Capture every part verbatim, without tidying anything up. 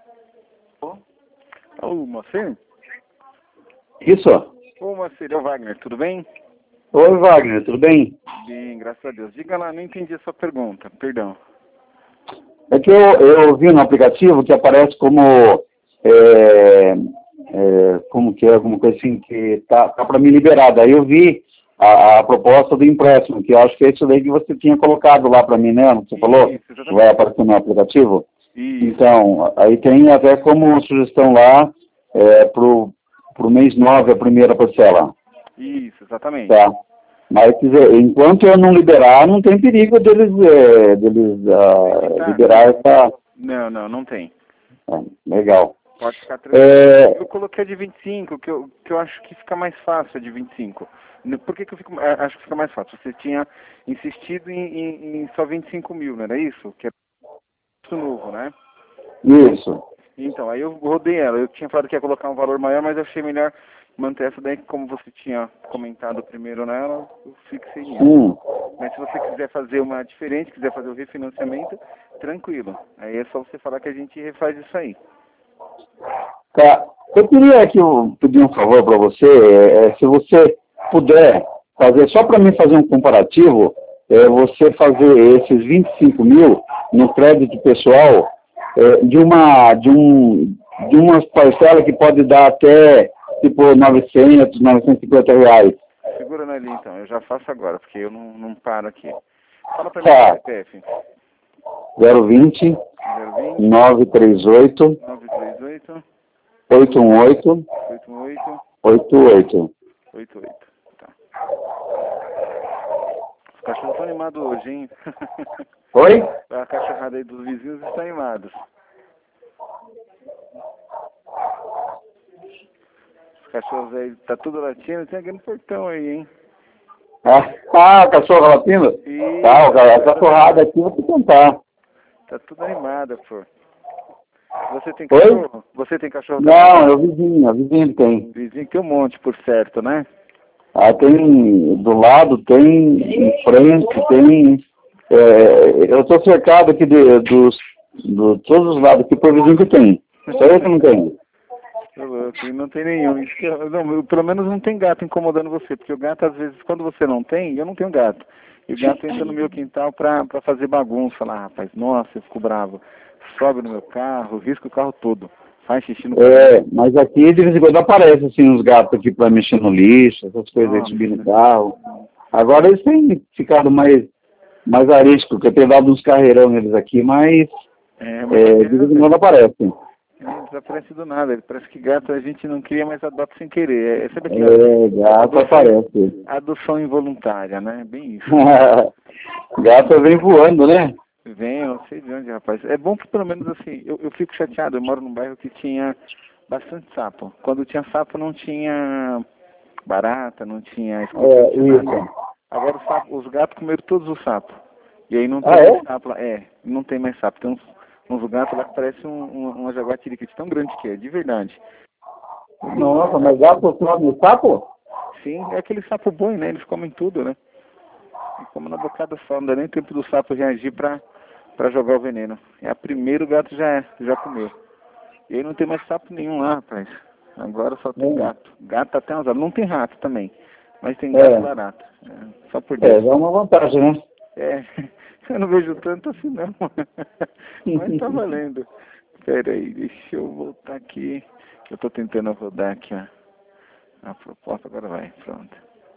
Ô, Moacir? Isso. Ô, Moacir, é o Wagner, tudo bem? Oi, Wagner, tudo bem? Bem, graças a Deus. Diga lá, não entendi a sua pergunta, perdão. É que eu, eu vi no aplicativo que aparece como, é, é, como que é, alguma coisa assim, que tá, tá para me liberar. Daí eu vi a, a proposta do empréstimo, que eu acho que é isso daí que você tinha colocado lá para mim, né? Você Isso, falou? Que vai aparecer no aplicativo? Isso. Então, aí tem até como sugestão lá é, pro, pro mês nove a primeira parcela. Isso, exatamente. Tá. Mas, quer dizer, enquanto eu não liberar, não tem perigo deles, é, deles uh, Tá, liberar não. essa... Não, não, não tem. É, legal. Pode ficar tranquilo. É... Eu coloquei a de vinte e cinco, que eu, que eu acho que fica mais fácil a de vinte e cinco. Por que, que eu fico, acho que fica mais fácil? Você tinha insistido em, em, em só vinte e cinco mil, não era isso? Que é isso novo, né? Isso. Então, aí eu rodei ela. Eu tinha falado que ia colocar um valor maior, mas eu achei melhor manter essa daí, que como você tinha comentado primeiro nela, eu fixei nisso. Hum. Mas se você quiser fazer uma diferente, quiser fazer o refinanciamento, tranquilo. Aí é só você falar que a gente refaz isso aí. Tá. Eu queria aqui um, pedir um favor para você, é, é, se você puder fazer, só para mim fazer um comparativo, é, você fazer esses vinte e cinco mil no crédito pessoal é, de uma de um de umas parcelas que pode dar até tipo novecentos, novecentos e cinquenta reais. Segura na linha então, eu já faço agora, porque eu não, não paro aqui. Fala pra mim Tá. o C P F. zero vinte, zero vinte, nove três oito, nove três oito, oito um oito, oito um oito, oito oito. oito oito. Tá. Os cachorros estão animados hoje, hein? Oi? A cachorrada aí dos vizinhos está animados. Os cachorros aí, tá tudo latindo, tem alguém no portão aí, hein? Ah, ah cachorro latindo? Ih, Tá, a cachorrada aqui eu vou te contar. tá tudo animada, pô. Você tem Oi? cachorro? Você tem cachorro também? Não, é o vizinho, é o vizinho tem. Vizinho tem um monte, por certo, né? Ah, tem do lado, tem em frente, tem. É, eu estou cercado aqui de, dos, de todos os lados aqui por vizinho que tem. Só eu que não tenho. Tô louco, e não tem nenhum. Isso que eu- não, eu- pelo menos não tem gato incomodando você, porque o gato, às vezes, quando você não tem, eu não tenho gato. E o gato entra no meu quintal pra, pra fazer bagunça lá, rapaz. Nossa, eu fico bravo. Sobe no meu carro, risca o carro todo. Faz xixi no carro. É, mas aqui de vez em quando aparece assim uns gatos aqui para mexer no lixo, essas coisas aí, Nossa. subir no carro. Agora eles têm ficado mais, mais arisco, porque eu tenho dado uns carreirão neles aqui, mas É, mas é, de vez em quando aparecem. é, desaparece do nada. Ele parece que gato a gente não cria, mas adota sem querer. É, sabe aquela É, gato aparece. adoção involuntária, né? Bem isso. Gato vem voando, né? Vem, eu não sei de onde, rapaz. É bom que pelo menos assim, eu, eu fico chateado, eu moro num bairro que tinha bastante sapo. Quando tinha sapo não tinha barata, não tinha escorpião, É, não tinha nada. isso. Agora os, sapo, os gatos comeram todos os sapos. E aí não tem Ah, é? mais sapo lá. É, não tem mais sapo. Tem uns, uns gatos lá que parecem um, um, uma jaguatirica de tão grande que é, de verdade. Nossa, mas gato come sapo? Sim, é aquele sapo boi, né? Eles comem tudo, né? E como na bocada só, não dá nem tempo do sapo reagir pra, pra jogar o veneno. É a primeiro o gato já, já comeu. E aí não tem mais sapo nenhum lá, rapaz. Agora só tem É. gato. Gato até umas Não tem rato também. Mas tem gato É. e barata. É, só por É, Deus. já é uma vantagem, né? É, eu não vejo tanto assim não. Mas tá valendo. Pera aí, deixa eu voltar aqui. Eu tô tentando rodar aqui, ó. A proposta agora vai, pronto.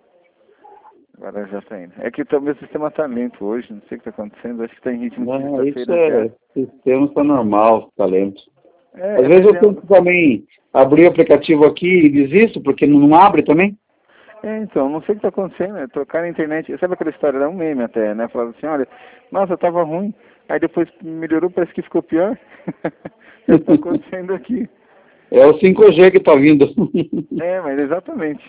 Agora já tá indo. É que o meu sistema tá lento hoje, não sei o que tá acontecendo. Acho que tá em ritmo de Não, isso sexta-feira é já. sistema está normal, talento. É, Às é, vezes mas eu é, tento também abrir o aplicativo aqui e desisto, porque não abre também. é, então, não sei o que tá acontecendo, é trocar a internet. Sabe aquela história, era um meme até, né? Falando assim, olha, nossa, tava ruim. Aí depois melhorou, parece que ficou pior. É o que tá acontecendo aqui. É o cinco G que está vindo. É, mas exatamente.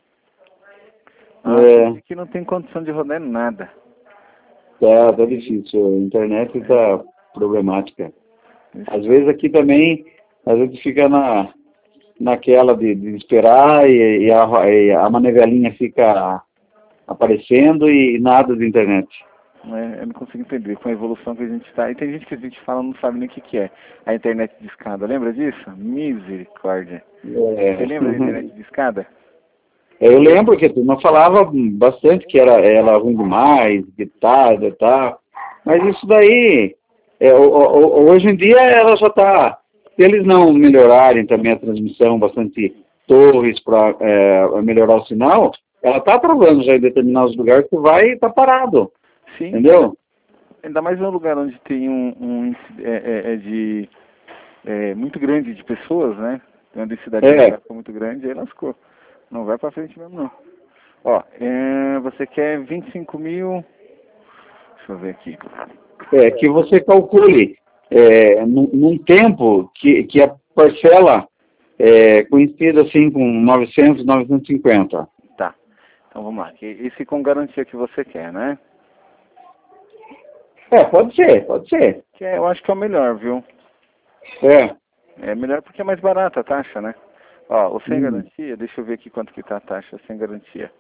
Nossa, É, aqui não tem condição de rodar nada. tá, tá difícil. A internet está problemática. Às vezes aqui também, a gente fica na, naquela de, de esperar e, e, a, e a manevelinha fica aparecendo e nada de internet. né? Eu não consigo entender com a evolução que a gente está. E tem gente que a gente fala não sabe nem o que, que é. A internet de escada, lembra disso? Misericórdia. É. Você lembra da internet de escada? Eu lembro que a turma falava bastante que era, era ruim demais, que tal, e tal. Mas isso daí, é, o, o, hoje em dia ela já está, se eles não melhorarem também a transmissão, bastante torres para é, melhorar o sinal, ela está travando já em determinados lugares que vai e está parado. Sim. Entendeu? Ainda mais num lugar onde tem um, um índice é, é, é de é, muito grande de pessoas, né? Tem uma densidade É. demográfica muito grande, aí lascou. Não vai pra frente mesmo, não. Ó, é, você quer vinte e cinco mil... Deixa eu ver aqui. É, que você calcule é, num, num tempo que, que a parcela é coincida assim com novecentos, novecentos e cinquenta. Tá. Então vamos lá. Esse com garantia que você quer, né? É, pode ser, pode ser. Que é, eu acho que é o melhor, viu? É. É melhor porque é mais barata a taxa, né? Ó, o sem Hum. garantia, deixa eu ver aqui quanto que tá a taxa sem garantia.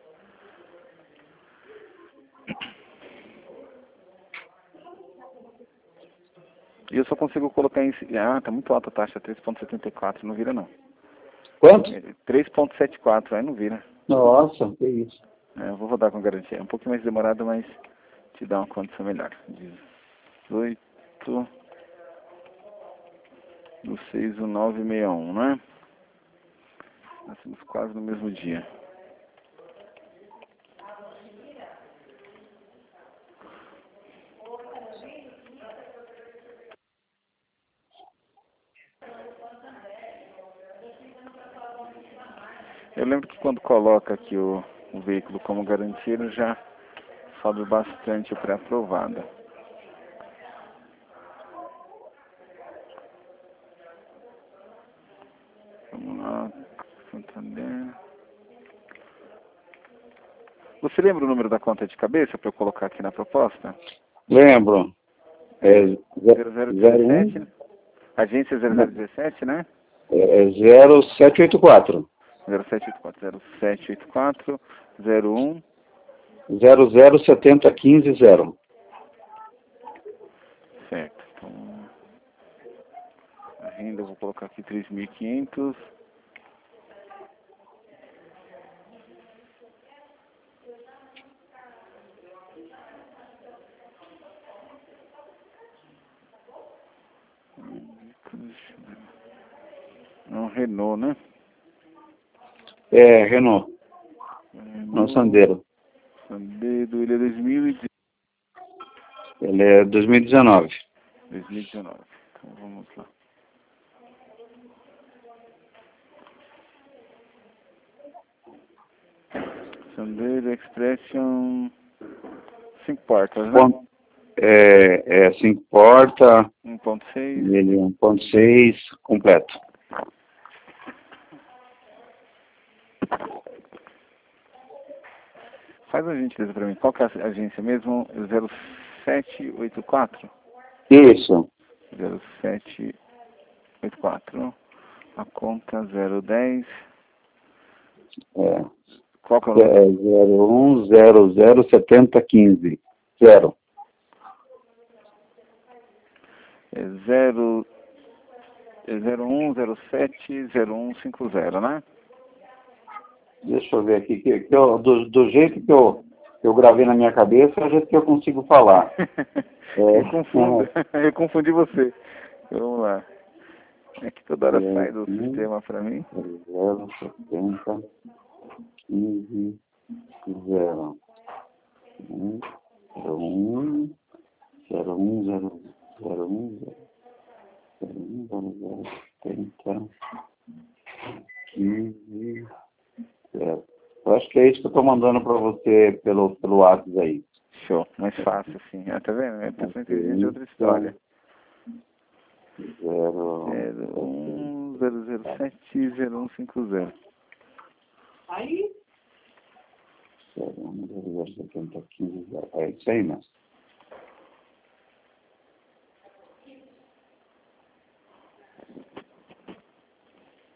E eu só consigo colocar em... Ah, tá muito alta a taxa, três vírgula setenta e quatro, não vira não. Quanto? três vírgula setenta e quatro, aí não vira. Nossa, que isso. É, eu vou rodar com garantia. É um pouquinho mais demorado, mas te dá uma condição melhor. dezoito do seis do nove sessenta e um, né? Nós estamos quase no mesmo dia. Eu lembro que quando coloca aqui o, o veículo como garantia, ele já sobe bastante o pré-aprovado. Vamos lá, Santander. Você lembra o número da conta de cabeça para eu colocar aqui na proposta? Lembro. É zero zero zero um, dezessete, agência zero zero dezessete, né? é zero sete oito quatro. zero sete oito quatro, zero sete oito quatro, zero um. zero zero setenta quinze zero. Certo. Então, a renda eu vou colocar aqui três mil e quinhentos. É um Renault, né? É, Renault. Renault Não, Sandero. Sandero, ele é dois mil e dezenove. Ele é dois mil e dezenove. dois mil e dezenove. Então vamos lá. Sandero Expression, cinco portas, né? Bom, é, é cinco porta, um ponto seis. ele é um ponto seis completo. Faz a gentileza pra mim. Qual que é a agência mesmo? zero sete oito quatro? Isso. zero sete oito quatro. A conta zero dez. É. Qual que é o número? É zero um zero zero setenta quinze. Zero. É zero é zero um zero sete zero um cinco zero, né? Deixa eu ver aqui. Que, que eu, do, do jeito que eu, que eu gravei na minha cabeça, é o jeito que eu consigo falar. É, Eu confundo. Eu confundi você. Vamos lá. É que toda hora sai do sistema pra mim. zero setenta quinze zero. um zero um zero um zero zero um zero zero setenta quinze zero. Eu acho que é isso que eu estou mandando para você pelo, pelo WhatsApp aí. Show. Mais fácil, assim. Ah, tá vendo? É pessoa inteligente é outra história. Zero zero um zero zero sete zero um cinco zero. Aí? zero um zero zero setenta quinze zero. É isso aí, né?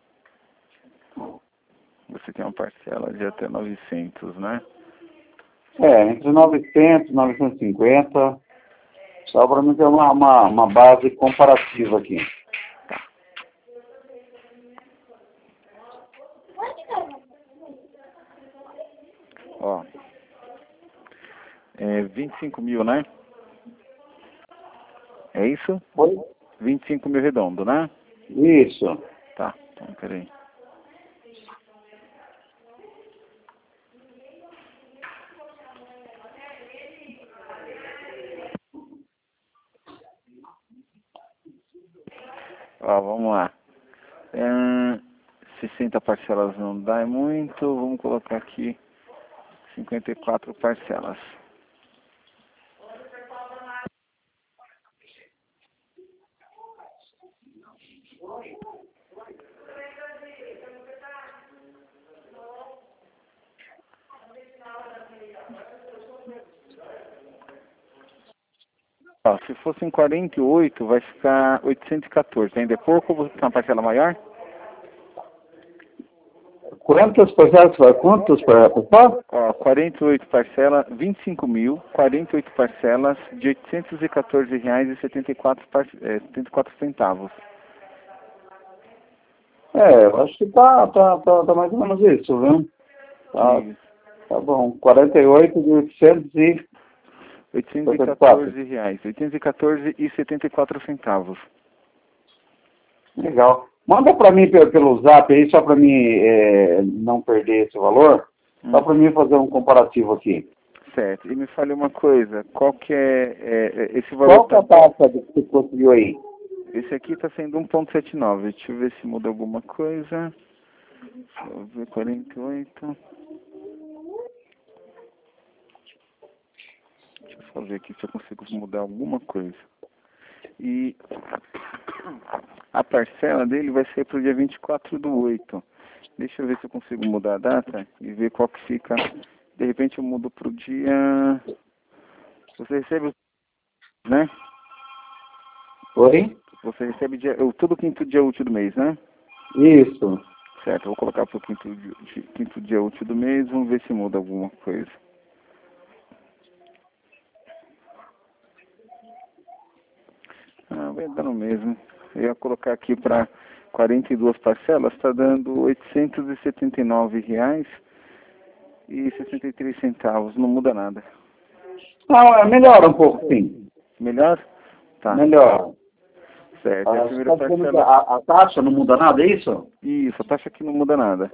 Você tem uma parcela de até novecentos, né? É, entre novecentos e novecentos e cinquenta, só para mim ter uma, uma, uma base comparativa aqui. Ó, é vinte e cinco mil, né? É isso? Oi? vinte e cinco mil redondo, né? Isso. Tá, então peraí. Ó, vamos lá. É, sessenta parcelas não dá, é muito. Vamos colocar aqui cinquenta e quatro parcelas. Ó, se fosse em quarenta e oito, vai ficar oitocentos e quatorze. Ainda é pouco ou você tem uma parcela maior? Quantas parcelas? Quantos parcelas? Ó, quarenta e oito parcelas, vinte e cinco mil, quarenta e oito parcelas de oitocentos e quatorze reais e setenta e quatro, é, setenta e quatro centavos. É, eu acho que tá, tá, tá, tá mais ou menos isso, viu? Tá, Isso. tá bom. quarenta e oito de oitocentos e oitocentos e quatorze reais, oitocentos e quatorze e setenta e quatro centavos. Legal. Manda para mim pelo, pelo zap aí, só para mim é, não perder esse valor, hum. Só para mim fazer um comparativo aqui. Certo. E me fale uma coisa, qual que é, é esse valor? Qual que é a taxa que você conseguiu aí? Esse aqui está sendo um vírgula setenta e nove. Deixa eu ver se muda alguma coisa. Deixa eu ver, quarenta e oito. Deixa eu só ver aqui se eu consigo mudar alguma coisa. E a parcela dele vai ser para o dia vinte e quatro do oito. Deixa eu ver se eu consigo mudar a data e ver qual que fica. De repente eu mudo para o dia... Você recebe os... né? Oi? Você recebe dia... todo quinto dia útil do mês, né? Isso. Certo, eu vou colocar para o quinto, dia- quinto dia útil do mês, vamos ver se muda alguma coisa. Ah, vai dar no mesmo. Eu ia colocar aqui para quarenta e duas parcelas, está dando oitocentos e setenta e nove reais e sessenta e três centavos, não muda nada. Não, melhora um pouco, sim. Melhor? Tá. Melhora. Certo, A, a primeira tá dizendo que parcela... a, a taxa não muda nada, é isso? Isso, a taxa aqui não muda nada.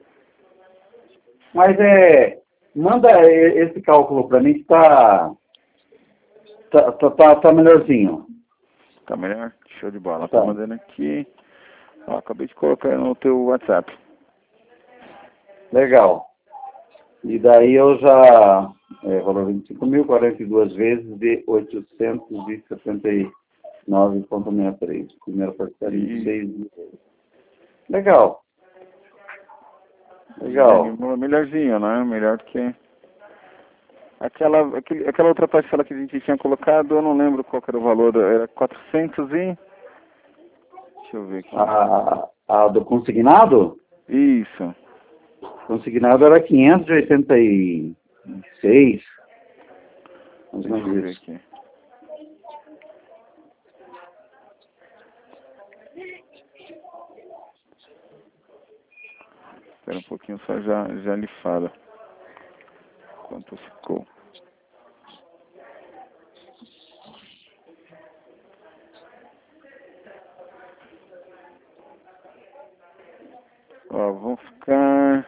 Mas é... Manda esse cálculo para mim que tá... Tá, tá, tá, tá melhorzinho. Tá melhor? Show de bola. Tá. Tô mandando aqui. Ó, acabei de colocar no teu WhatsApp. Legal. E daí eu já... É, valor vinte e cinco mil, quarenta e duas vezes de oitocentos e setenta e nove vírgula sessenta e três. Primeira parcela em seis mil. Legal. Legal. Melhorzinho, né? Melhor do que... Aquela, aquele, aquela outra parcela que a gente tinha colocado, eu não lembro qual que era o valor. Era quatrocentos e... Deixa eu ver aqui. A, a do consignado? Isso. Consignado era quinhentos e oitenta e seis. Mais ou Deixa eu ver menos isso. aqui. Espera um pouquinho, só já, já lhe falo quanto ficou. Ó, vão ficar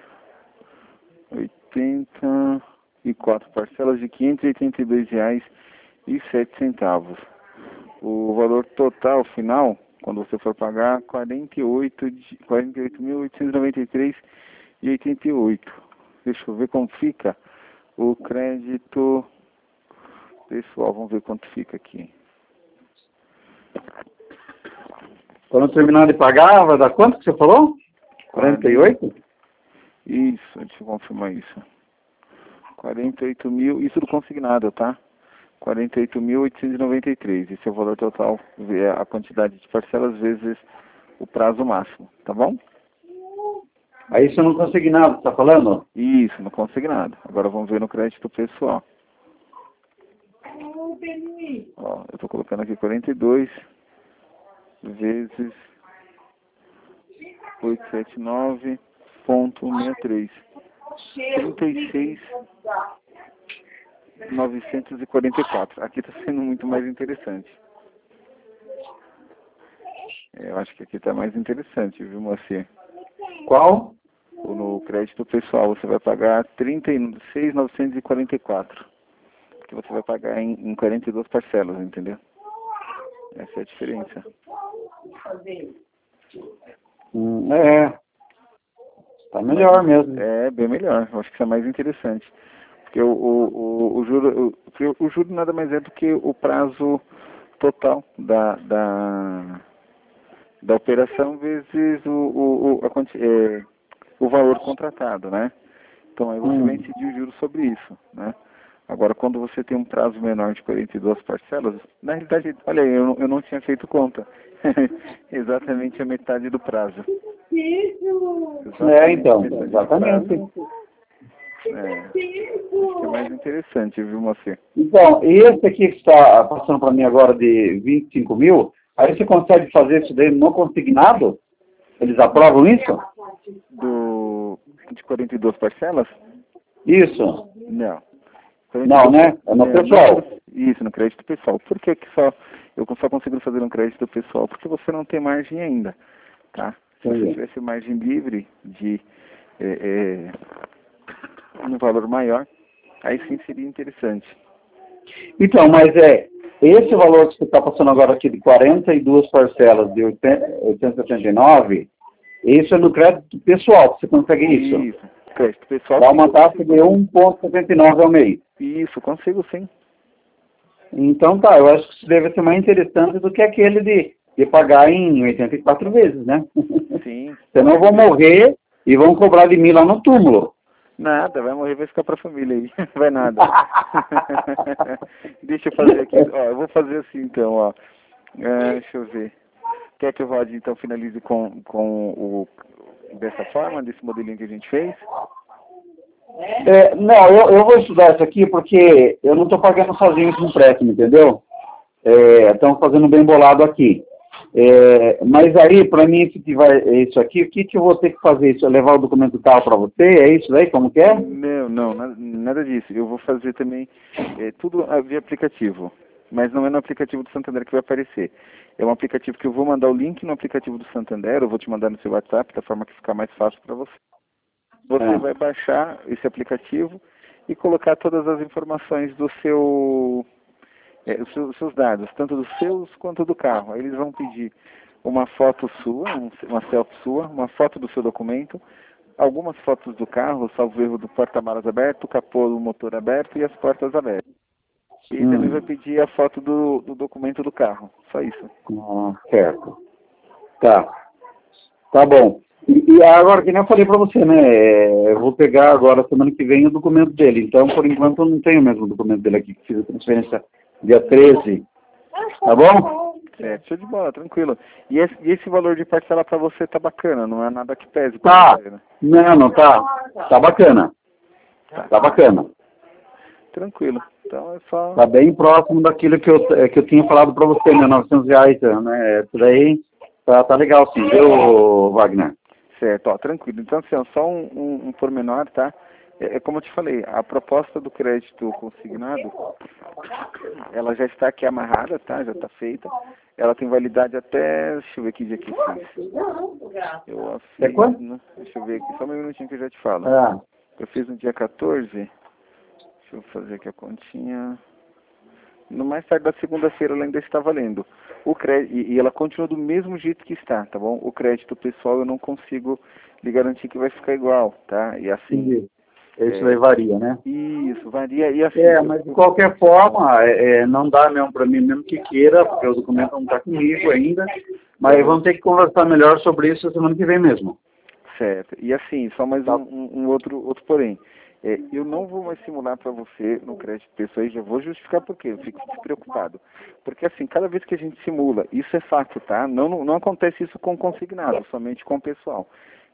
oitenta e quatro parcelas de quinhentos e oitenta e dois reais e sete centavos. O valor total final, quando você for pagar, quarenta e oito mil oitocentos e noventa e três reais e oitenta e oito. Deixa eu ver como fica o crédito pessoal. Vamos ver quanto fica aqui. Quando terminar de pagar, vai dar quanto que você falou? quarenta e oito? Isso, deixa eu confirmar isso. quarenta e oito mil, isso do consignado, tá? quarenta e oito mil oitocentos e noventa e três. Esse é o valor total, a quantidade de parcelas vezes o prazo máximo, tá bom? Aí isso não consegui nada, você tá falando? Isso, no consignado. Agora vamos ver no crédito pessoal. Ó, eu estou colocando aqui quarenta e dois vezes oitocentos e setenta e nove ponto sessenta e três. trinta e seis mil novecentos e quarenta e quatro. Aqui está sendo muito mais interessante. Eu acho que aqui está mais interessante, viu, Moacir? Qual? No crédito pessoal você vai pagar trinta e seis mil novecentos e quarenta e quatro. Que você vai pagar em, em quarenta e duas parcelas, entendeu? Essa é a diferença. Hum, é. Tá melhor mesmo. É, bem melhor. Eu acho que isso é mais interessante. Porque o, o, o, o, juro, o, o juro nada mais é do que o prazo total da, da, da operação vezes o, o, o, a, é, o valor contratado, né? Então aí você Hum. vai incidir o juro sobre isso, né? Agora, quando você tem um prazo menor de quarenta e duas parcelas, na realidade, olha aí, eu, eu não tinha feito conta. Exatamente a metade do prazo. É, então, metade do exatamente. prazo. É, acho que é mais interessante, viu, Moacir? Então, e esse aqui que está passando para mim agora de vinte e cinco mil, aí você consegue fazer isso daí no consignado? Eles aprovam isso? Do, de quarenta e duas parcelas? Isso. Não. Não, né? É no Não, pessoal. não, isso, no crédito pessoal. Por que, que só eu só consigo fazer no crédito pessoal? Porque você não tem margem ainda, tá? Se você Entendi. tivesse margem livre de é, é, um valor maior, aí sim seria interessante. Então, mas é, esse valor que você está passando agora aqui de quarenta e duas parcelas de oitocentos e setenta e nove, isso é no crédito pessoal, que você consegue isso? Isso, crédito pessoal. Dá Sim, uma taxa de um vírgula setenta e nove ao mês. isso, consigo sim. Então tá, eu acho que isso deve ser mais interessante do que aquele de, de pagar em oitenta e quatro vezes, né? Sim. Senão eu vou morrer e vão cobrar de mim lá no túmulo. Nada, vai morrer, vai ficar pra família aí. Vai nada. Deixa eu fazer aqui, ó, eu vou fazer assim então, ó. É, deixa eu ver. Quer que eu rode, então, finalize com, com o, dessa forma, desse modelinho que a gente fez? É, não, eu, eu vou estudar isso aqui porque eu não estou pagando sozinho esse empréstimo, entendeu? Estamos é, fazendo bem bolado aqui. É, mas aí, para mim, se tiver isso aqui, o que, que eu vou ter que fazer? Isso, levar o documento do carro para você? É isso aí? Como que é? Não, não, nada, nada disso. Eu vou fazer também é, tudo via aplicativo. Mas não é no aplicativo do Santander que vai aparecer. É um aplicativo que eu vou mandar o link no aplicativo do Santander, eu vou te mandar no seu WhatsApp, da forma que ficar mais fácil para você. Você É. vai baixar esse aplicativo e colocar todas as informações do seu, é, os seus, seus dados, tanto dos seus quanto do carro. Aí eles vão pedir uma foto sua, um, uma selfie sua, uma foto do seu documento, algumas fotos do carro, salvo erro do porta-malas aberto, o capô do motor aberto e as portas abertas. E Hum. também vai pedir a foto do, do documento do carro. Só isso. Ah, certo. Tá. Tá bom. E, e agora, que nem eu falei para você, né? é, Eu vou pegar agora, semana que vem, o documento dele. Então, por enquanto, eu não tenho mesmo o documento dele aqui, que fiz a transferência dia treze. Tá bom? Certo, show de bola, tranquilo. E esse, e esse valor de parcela para você tá bacana, não é nada que pese pra Tá. você, né? Não, não, tá. Tá bacana. Tá bacana. Tranquilo. Então é só... Tá bem próximo daquilo que eu, é, que eu tinha falado para você, né? novecentos reais, né? Isso daí tá, tá legal sim, viu, Wagner? Certo, ó, tranquilo. Então, assim, ó, só um, um, um pormenor, tá? É, é como eu te falei, a proposta do crédito consignado, ela já está aqui amarrada, tá? Já está feita. Ela tem validade até... Deixa eu ver que dia que eu fiz. Eu a É fiz... quanto? No, deixa eu ver aqui, só um minutinho que eu já te falo. Ah. Eu fiz no dia quatorze. Deixa eu fazer aqui a continha. No mais tarde da segunda-feira ela ainda está valendo. O crédito, e, e ela continua do mesmo jeito que está, tá bom? O crédito pessoal eu não consigo lhe garantir que vai ficar igual, tá? E assim... Entendi. Isso é, aí varia, né? Isso, varia. E assim... É, eu- mas de qualquer forma, é, é, não dá mesmo para mim, mesmo que queira, porque o documento não está comigo ainda. Mas Uhum. vamos ter que conversar melhor sobre isso semana que vem mesmo. Certo. E assim, só mais Tá. um, um, um outro, outro porém. É, eu não vou mais simular para você no crédito pessoal e já vou justificar por quê. Eu fico despreocupado. Porque assim, cada vez que a gente simula, isso é fato, tá? Não, não, não acontece isso com consignado, somente com o pessoal.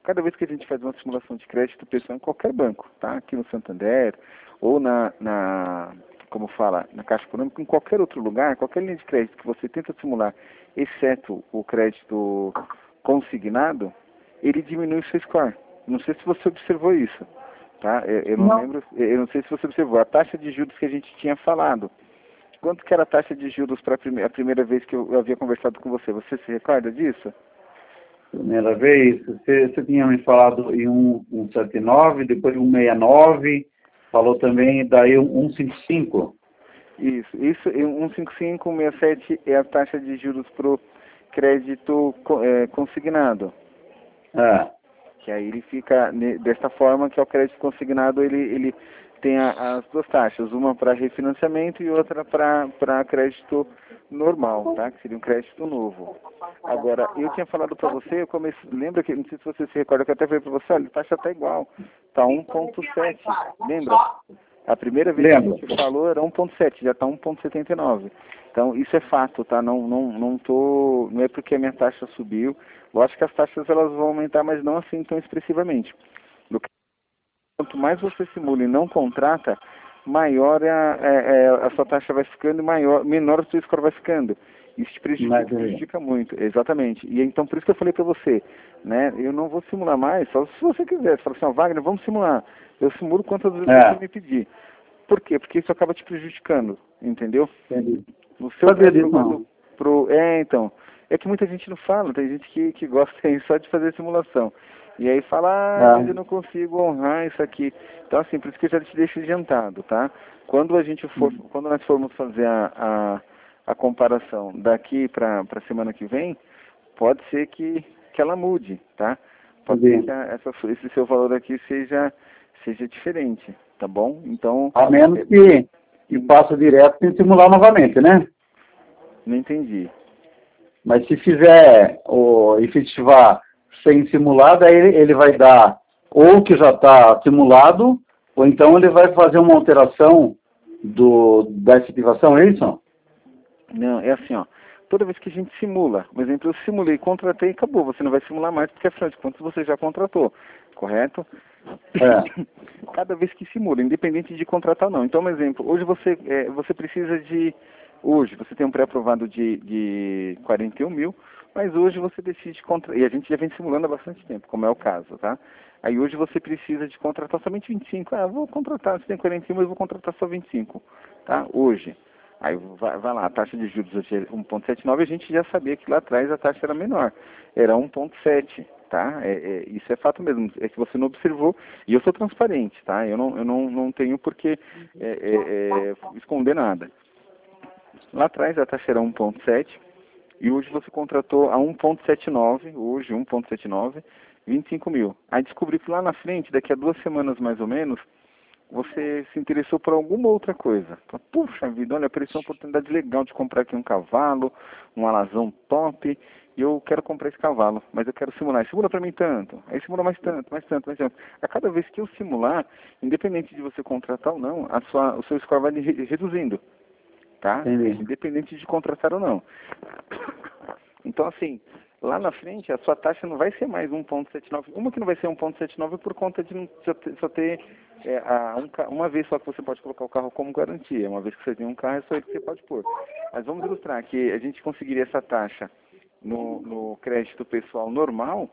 cada vez que a gente faz uma simulação de crédito pessoal em qualquer banco, tá? Aqui no Santander, ou na, na como fala, na Caixa Econômica, em qualquer outro lugar, qualquer linha de crédito que você tenta simular, exceto o crédito consignado, ele diminui o seu score. Não sei se você observou isso, tá? Eu, eu não, não lembro, eu não sei se você observou. A taxa de juros que a gente tinha falado, quanto que era a taxa de juros para a primeira, a primeira vez que eu havia conversado com você? Você se recorda disso? Primeira vez, você, você tinha me falado em um, um sete nove, depois um sessenta e nove, falou também daí um cento e cinquenta e cinco. Isso, isso, um cinquenta e cinco, um sessenta e sete é a taxa de juros para o crédito é, consignado. É. Que aí ele fica desta forma, que é o crédito consignado, ele, ele tem a, as duas taxas, uma para refinanciamento e outra para crédito normal, tá? Que seria um crédito novo. Agora, eu tinha falado para você, eu comecei, lembra que, não sei se você se recorda, que eu até falei para você, olha, a taxa está igual, está um ponto sete, lembra? A primeira vez Lembra. que a gente falou era um ponto sete, já está um ponto setenta e nove. Então, isso é fato, tá? Não, não, não, tô, não é porque a minha taxa subiu. Lógico que as taxas elas vão aumentar, mas não assim tão expressivamente. Quanto mais você simula e não contrata, maior é a, é, é, a sua taxa vai ficando e maior, menor o seu score vai ficando. Isso te prejudica, prejudica muito, exatamente. E então, por isso que eu falei para você, né? Eu não vou simular mais, só se você quiser. Você fala assim, ó, Wagner, vamos simular. Eu simulo quantas vezes É. você me pedir. Por quê? Porque isso acaba te prejudicando, entendeu? Entendi. O seu aprovado pro... É, então. É que muita gente não fala, tem gente que, que gosta aí só de fazer simulação. E aí fala, ah, mas eu não consigo honrar isso aqui. Então, assim, por isso que eu já te deixo adiantado, tá? Quando a gente for, hum. quando nós formos fazer a, a, a comparação daqui para a semana que vem, pode ser que, que ela mude, tá? Pode Entendi. ser que a, essa, esse seu valor aqui seja, seja diferente, tá bom? Então... A menos que, que passe direto sem simular novamente, né? Não entendi. Mas se fizer o efetivar sem simular, daí ele, ele vai dar ou que já está simulado, ou então ele vai fazer uma alteração do, da efetivação, é isso? Não, é assim, ó. Toda vez que a gente simula, por exemplo, eu simulei, contratei e acabou. Você não vai simular mais porque, afinal de contas, você já contratou, correto? É. Cada vez que simula, independente de contratar ou não. Então, um exemplo, hoje você, é, você precisa de... Hoje você tem um pré-aprovado de, de quarenta e um mil, mas hoje você decide contratar, e a gente já vem simulando há bastante tempo, como é o caso, tá? Aí hoje você precisa de contratar somente vinte e cinco. Ah, vou contratar, você tem quarenta e um, mas eu vou contratar só vinte e cinco, tá? Hoje. Aí vai, vai lá, a taxa de juros hoje é um ponto setenta e nove, a gente já sabia que lá atrás a taxa era menor, era um ponto sete, tá? É, é, isso é fato mesmo, é que você não observou, e eu sou transparente, tá? Eu não, eu não, não tenho por que é, é, é, esconder nada. Lá atrás a taxa era um ponto sete e hoje você contratou a um ponto setenta e nove, hoje um ponto setenta e nove, vinte e cinco mil. Aí descobri que lá na frente, daqui a duas semanas mais ou menos, você se interessou por alguma outra coisa. Puxa vida, olha, apareceu uma oportunidade legal de comprar aqui um cavalo, um alazão top, e eu quero comprar esse cavalo, mas eu quero simular. Simula para mim tanto, aí simula mais tanto, mais tanto, mais tanto. A cada vez que eu simular, independente de você contratar ou não, a sua, o seu score vai re reduzindo. Tá? Independente de contratar ou não. Então, assim, lá na frente, a sua taxa não vai ser mais um ponto setenta e nove. Uma que não vai ser um ponto setenta e nove por conta de só ter, só ter é, a, um, uma vez só que você pode colocar o carro como garantia. Uma vez que você tem um carro, é só ele que você pode pôr. Mas vamos ilustrar que a gente conseguiria essa taxa no, no crédito pessoal normal,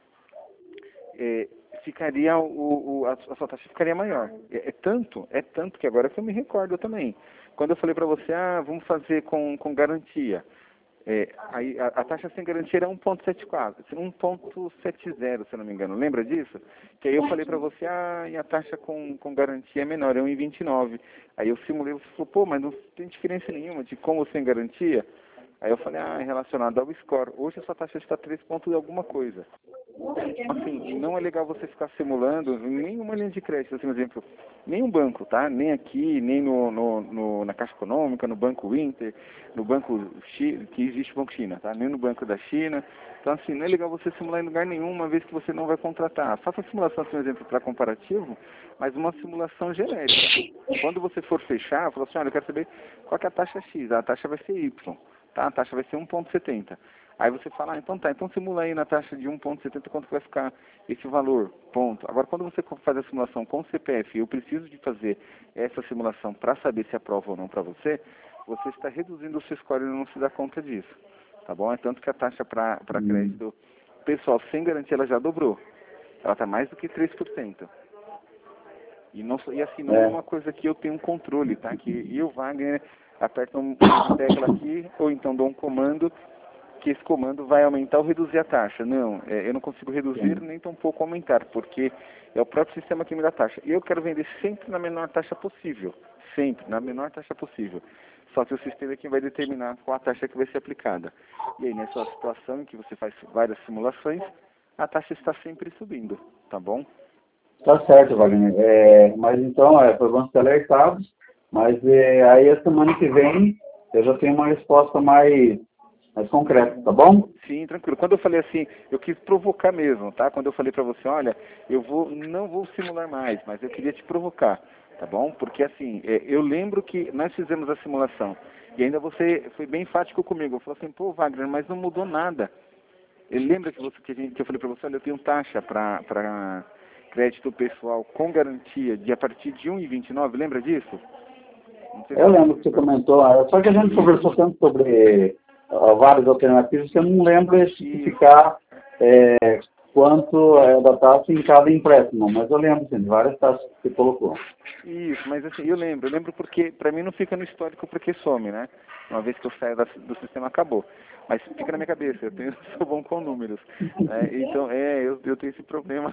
é, ficaria o, o, a, a sua taxa ficaria maior. É, é tanto, é tanto que agora que eu me recordo também. Quando eu falei para você, ah, vamos fazer com, com garantia, é, aí a, a taxa sem garantia era um ponto setenta e quatro, um ponto setenta, se eu não me engano. Lembra disso? Que aí eu falei para você, ah, e a taxa com, com garantia é menor, é um vírgula vinte e nove. Aí eu simulei, você falou, pô, mas não tem diferença nenhuma de com ou sem garantia. Aí eu falei, ah, relacionado ao score. Hoje a sua taxa está três pontos e alguma coisa. Assim, não é legal você ficar simulando nenhuma linha de crédito, assim, por exemplo, nenhum banco, tá? Nem aqui, nem no, no, no, na Caixa Econômica, no Banco Inter, no Banco China, que existe o Banco China, tá? Nem no Banco da China. Então, assim, não é legal você simular em lugar nenhum, uma vez que você não vai contratar. Faça a simulação, assim, por exemplo, para comparativo, mas uma simulação genérica. Quando você for fechar, fala assim, olha, eu quero saber qual que é a taxa X, a taxa vai ser Y, tá? A taxa vai ser um ponto setenta. Aí você fala, ah, então tá, então simula aí na taxa de um ponto setenta quanto que vai ficar esse valor, ponto. Agora, quando você faz a simulação com o C P F, eu preciso de fazer essa simulação para saber se aprova ou não para você, você está reduzindo o seu score e não se dá conta disso, tá bom? É tanto que a taxa para Hum. crédito pessoal sem garantia, ela já dobrou. Ela está mais do que três por cento. E, não, e assim, não é. é uma coisa que eu tenho um controle, tá? Que eu, Wagner, aperto uma tecla aqui, ou então dou um comando, que esse comando vai aumentar ou reduzir a taxa. Não, é, eu não consigo reduzir, nem tampouco aumentar, porque é o próprio sistema que me dá taxa. E eu quero vender sempre na menor taxa possível. Sempre, na menor taxa possível. Só que o sistema é quem vai determinar qual a taxa que vai ser aplicada. E aí, nessa situação em que você faz várias simulações, a taxa está sempre subindo, tá bom? Tá certo, Wagner. É, mas então, é, foi bom ser alertado, mas é, aí a semana que vem eu já tenho uma resposta mais, mais concreta, tá bom? Sim, tranquilo. Quando eu falei assim, eu quis provocar mesmo, tá? Quando eu falei pra você, olha, eu vou, não vou simular mais, mas eu queria te provocar, tá bom? Porque assim, é, eu lembro que nós fizemos a simulação e ainda você foi bem enfático comigo. Falou assim, pô, Wagner, mas não mudou nada. Ele lembra que, você, que, a gente, que eu falei pra você, olha, eu tenho taxa pra... pra crédito pessoal com garantia de a partir de um e vinte e nove, lembra disso? Eu lembro que você comentou, só que a gente conversou tanto sobre uh, várias alternativas que eu não lembro especificar é, quanto é da taxa em cada empréstimo, mas eu lembro sim, de várias taxas que você colocou. Isso, mas assim, eu lembro, eu lembro porque, para mim não fica no histórico porque some, né? Uma vez que eu saio da, do sistema, acabou. Mas fica na minha cabeça, eu tenho, sou bom com números. Né? Então, é, eu, eu tenho esse problema.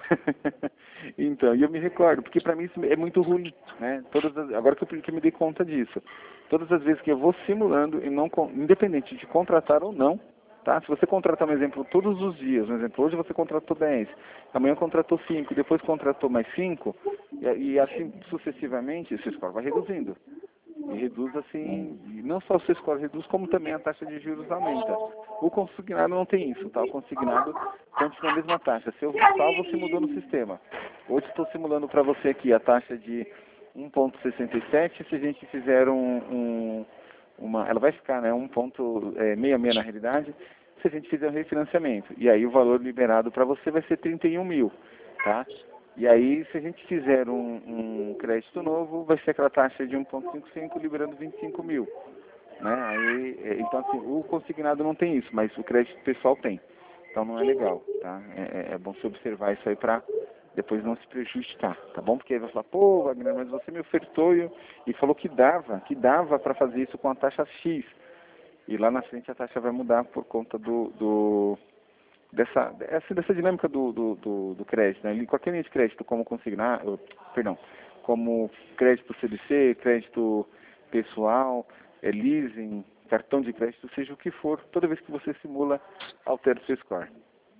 Então, e eu me recordo, porque para mim isso é muito ruim, né? Todas as, agora que eu, que eu me dei conta disso. Todas as vezes que eu vou simulando, e não, independente de contratar ou não, tá? Se você contratar um exemplo todos os dias, um exemplo, hoje você contratou dez, amanhã contratou cinco, depois contratou mais cinco, e, e assim sucessivamente, o seu score vai reduzindo. E reduz assim, e não só o seu score reduz, como também a taxa de juros aumenta. O consignado não tem isso, tá? O consignado continua a mesma taxa. Se eu salvo, você mudou no sistema. Hoje estou simulando para você aqui a taxa de um ponto sessenta e sete, se a gente fizer um, um uma, ela vai ficar, né, um ponto sessenta e seis na realidade, se a gente fizer um refinanciamento. E aí o valor liberado para você vai ser trinta e um mil, tá? E aí, se a gente fizer um, um crédito novo, vai ser aquela taxa de um ponto cinquenta e cinco, liberando vinte e cinco mil. Né? Aí, então, assim, o consignado não tem isso, mas o crédito pessoal tem. Então, não é legal, tá? É, é bom você observar isso aí para depois não se prejudicar, tá bom? Porque aí vai falar, pô, Wagner, mas você me ofertou e, e falou que dava, que dava para fazer isso com a taxa X. E lá na frente a taxa vai mudar por conta do... do dessa, essa, dessa dinâmica do, do, do, do crédito, né? Qualquer linha de crédito como consignar, perdão, como crédito C D C, crédito pessoal, é, leasing, cartão de crédito, seja o que for, toda vez que você simula, altera o seu score.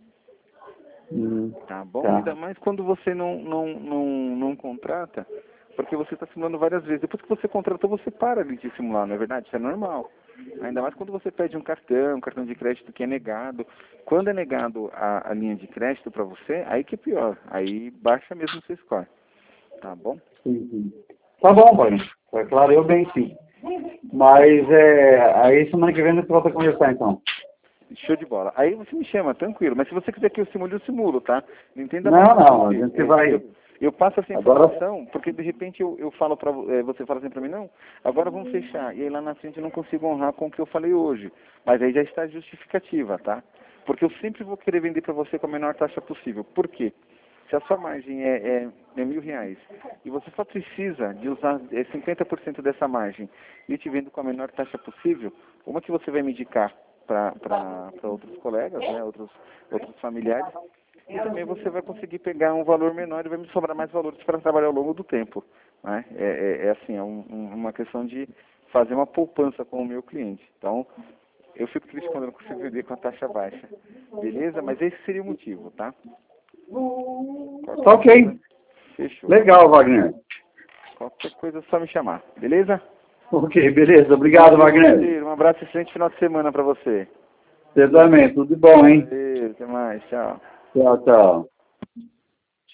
Hum, tá bom? tá. Ainda mais quando você não, não, não, não contrata, porque você está simulando várias vezes. Depois que você contratou, você para de simular, não é verdade? Isso é normal. Ainda mais quando você pede um cartão, um cartão de crédito que é negado. Quando é negado a, a linha de crédito para você, aí que é pior. Aí baixa mesmo o seu score. Tá bom? Sim, sim. Tá bom, pai. É claro, eu bem sim. Mas é, aí semana que vem a gente volta a conversar então. Show de bola. Aí você me chama, tranquilo. Mas se você quiser que eu simule, eu simulo, tá? Não entenda Não, mal. não, a gente vai... Eu, eu passo essa Agora... informação, porque de repente eu, eu falo para é, você fala assim para mim, não, agora vamos fechar. E aí lá na frente eu não consigo honrar com o que eu falei hoje. Mas aí já está justificativa, tá? Porque eu sempre vou querer vender para você com a menor taxa possível. Por quê? Se a sua margem é, é, é mil reais e você só precisa de usar é, cinquenta por cento dessa margem e te vendo com a menor taxa possível, uma que você vai me indicar para outros colegas, né, outros, outros familiares, e também você vai conseguir pegar um valor menor e vai me sobrar mais valores para trabalhar ao longo do tempo. Né? É, é, é assim, é um, um, uma questão de fazer uma poupança com o meu cliente. Então, eu fico triste quando eu não consigo vender com a taxa baixa. Beleza? Mas esse seria o motivo, tá? Tá ok. Fechou. Legal, Wagner. Qualquer coisa é só me chamar. Beleza? Ok, beleza. Obrigado, Wagner. Um abraço e excelente final de semana para você. Você também. Tudo de bom, hein? Valeu, até mais. Tchau. Tchau, tchau.